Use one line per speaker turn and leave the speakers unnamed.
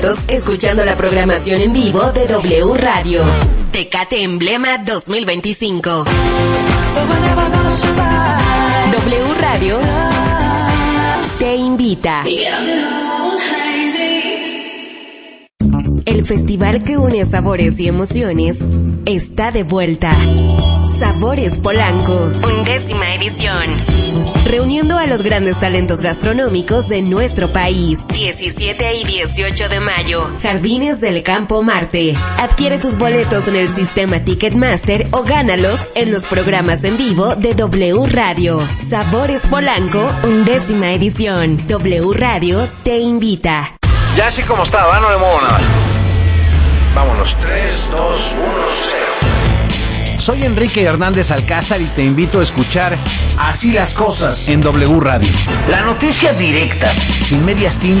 Escuchando la programación en vivo de W Radio. Tecate Emblema 2025. W Radio te invita. El festival que une sabores y emociones está de vuelta. Sabores Polanco, 11ª edición. Reuniendo a los grandes talentos gastronómicos de nuestro país. 17 y 18 de mayo. Jardines del Campo Marte. Adquiere tus boletos en el sistema Ticketmaster o gánalos en los programas en vivo de W Radio. Sabores Polanco, 11ª edición. W Radio te invita.
Ya así como estaba, no le muevo nada. Vámonos, 3, 2, 1, 0.
Soy Enrique Hernández Alcázar y te invito a escuchar Así las Cosas en W Radio.
La noticia directa,
sin medias tintas.